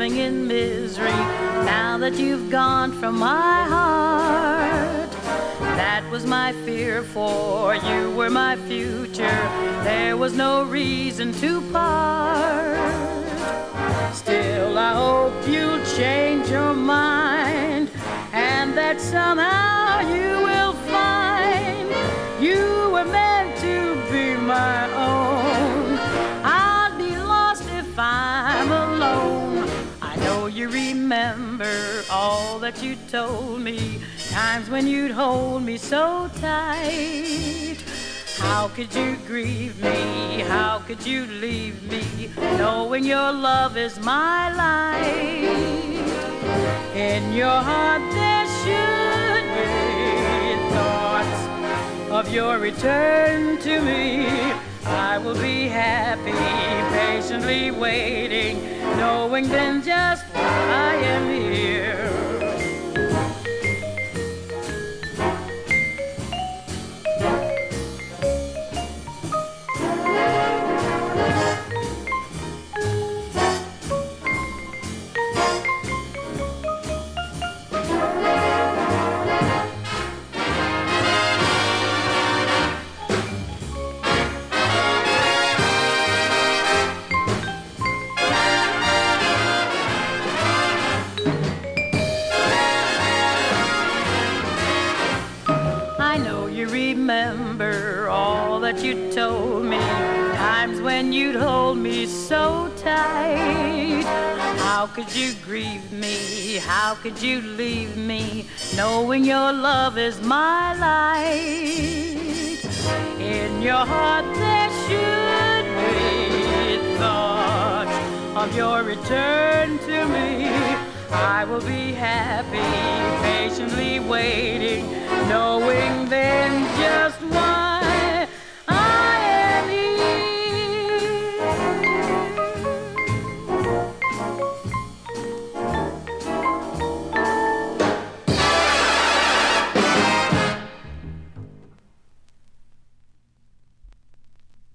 living in misery now that you've gone from my heart. That was my fear, for you were my future. There was no reason to part. Still, I hope you'll change your mind, and that somehow you will find you were meant to be my own. I'll be lost if I'm alone. I know you remember all that you told me, times when you'd hold me so tight. How could you grieve me? How could you leave me, knowing your love is my light? In your heart there should be thoughts of your return to me. I will be happy, patiently waiting, knowing then just I am here. Remember all that you told me, times when you'd hold me so tight. How could you grieve me? How could you leave me, knowing your love is my light? In your heart there should be thoughts of your return to me. I will be happy, patiently waiting, knowing then just why